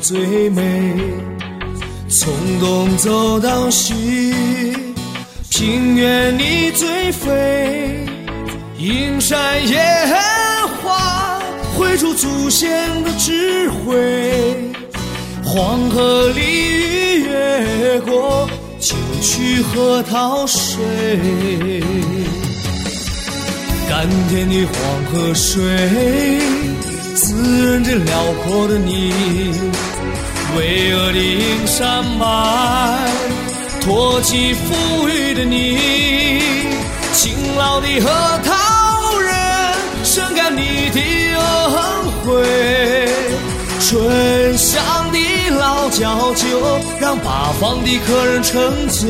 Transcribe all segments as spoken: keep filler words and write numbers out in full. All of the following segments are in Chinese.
最美。从东走到西，平原你最肥，阴山野花绘出祖先的智慧。黄河里鱼越过，就去核桃水。甘甜的黄河水滋润着辽阔的你，巍峨的阴山脉托起富裕的你，勤劳的核桃人深感你的恩惠。醇香的老窖酒让八方的客人沉醉。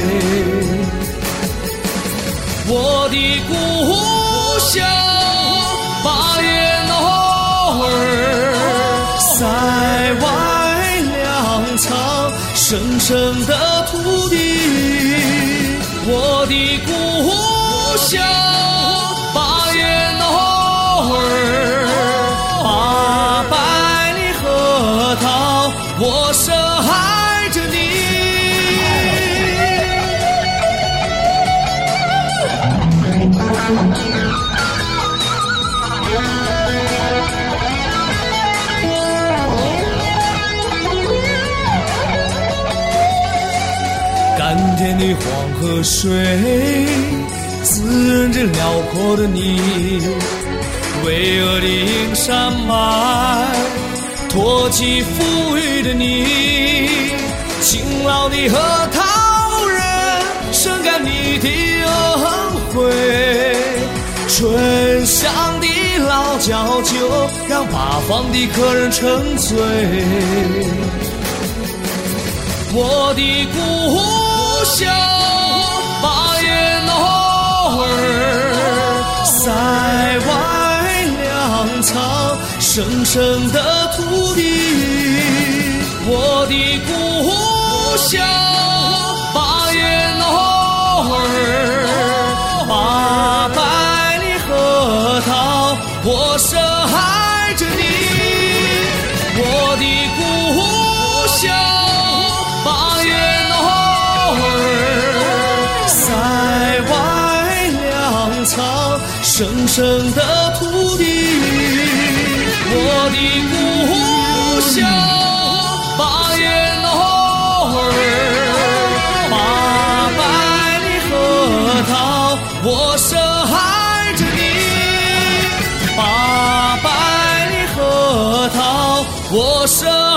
我的故乡八叶诺尔，塞外粮仓深深的土地。我的故乡八叶诺尔，八百里核桃我深爱着你。甘甜的黄河水滋润着辽阔的你，巍峨的阴山脉托起富裕的你，勤劳的核桃人深感你的恩惠。醇香的老窖酒让八方的客人沉醉。我的故乡八叶诺尔，塞外粮仓深深的土地。我的故乡八叶诺尔，八百里核桃我深爱着你。我的故乡八叶诺尔，塞外粮仓深深的土地。我的故乡八叶诺尔，八百里核桃我深爱着你。八百里核桃我深